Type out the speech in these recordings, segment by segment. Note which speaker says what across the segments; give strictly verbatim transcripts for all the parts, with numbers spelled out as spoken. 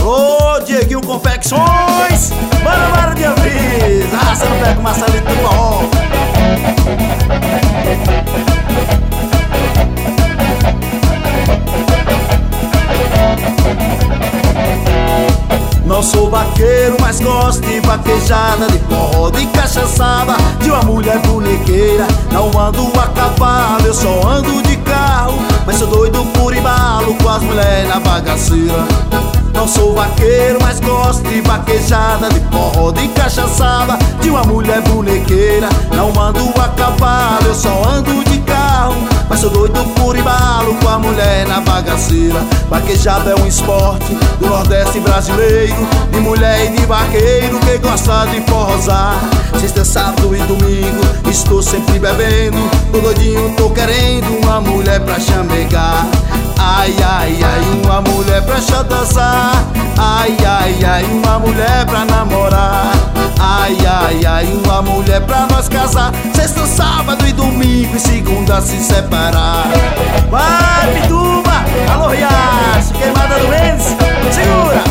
Speaker 1: Alô, Dieguinho Confecções, bora, bora de aviso. Ah, você não pega o Marcelito do forró. Não sou vaqueiro, mas gosto de vaquejada, de forró, de cachaçada, de uma mulher bonequeira. Não ando a cavalo, eu só ando de carro, mas sou doido por embalo com as mulheres na bagaceira. Não sou vaqueiro, mas gosto de vaquejada, de forró, de cachaçada, de uma mulher bonequeira. Não ando a cavalo, eu só ando de carro, mas sou doido por embalo com a mulher na bagaceira. Vaquejada é um esporte do Nordeste brasileiro, de mulher e de vaqueiro que gosta de forrosar. Sexta, sábado e domingo estou sempre bebendo, tô doidinho, tô querendo uma mulher pra chamegar. Ai, ai, ai, uma mulher pra dançar. Ai, ai, ai, uma mulher pra namorar. Ai, ai, ai, uma mulher pra nós casar. Sexta, sábado e domingo e segunda se separar. Vai, Pituba! Alô, Riacho! Queimada do Mendes! Segura!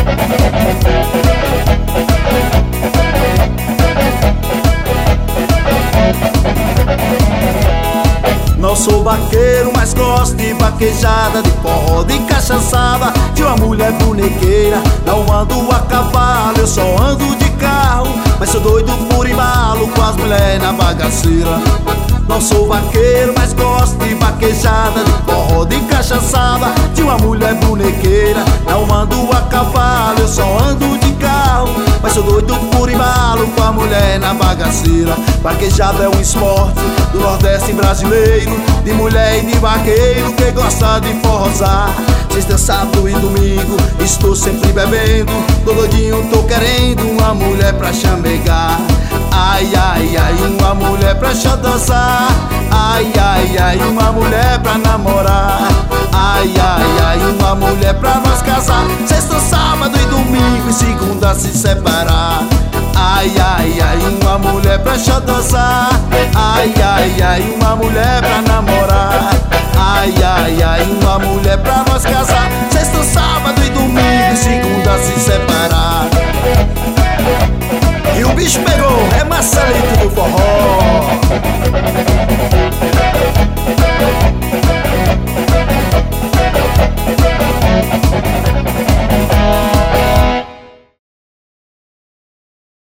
Speaker 1: Não sou vaqueiro, mas gosto de vaquejada, de forró, de cachaçada, de uma mulher bonequeira. Não ando a cavalo, eu só ando de carro, mas sou doido por embalo com as mulheres na bagaceira. Não sou vaqueiro, mas gosto de vaquejada, de forró, de cachaçada, de uma mulher bonequeira. Não ando a cavalo, eu só ando de carro, mas sou doido por embalo com a mulher na bagaceira. Vaquejada é um esporte do Nordeste brasileiro, de mulher e de vaqueiro que gosta de forrosar. Sexta, sábado e domingo estou sempre bebendo, tô doidinho, tô querendo uma mulher pra chamegar. Ai, ai, ai, uma mulher pra dançar. Ai, ai, ai, uma mulher pra namorar. Ai, ai, ai, uma mulher pra nós casar. Sexta, sábado e domingo e segunda se separar. Ai, ai, ai, uma mulher pra dançar. Ai, ai, ai, uma mulher pra namorar. Ai, ai, ai, uma mulher pra nós casar. Sexta, sábado e domingo e segunda se separar. E o bicho pegou, é Marcelito do forró.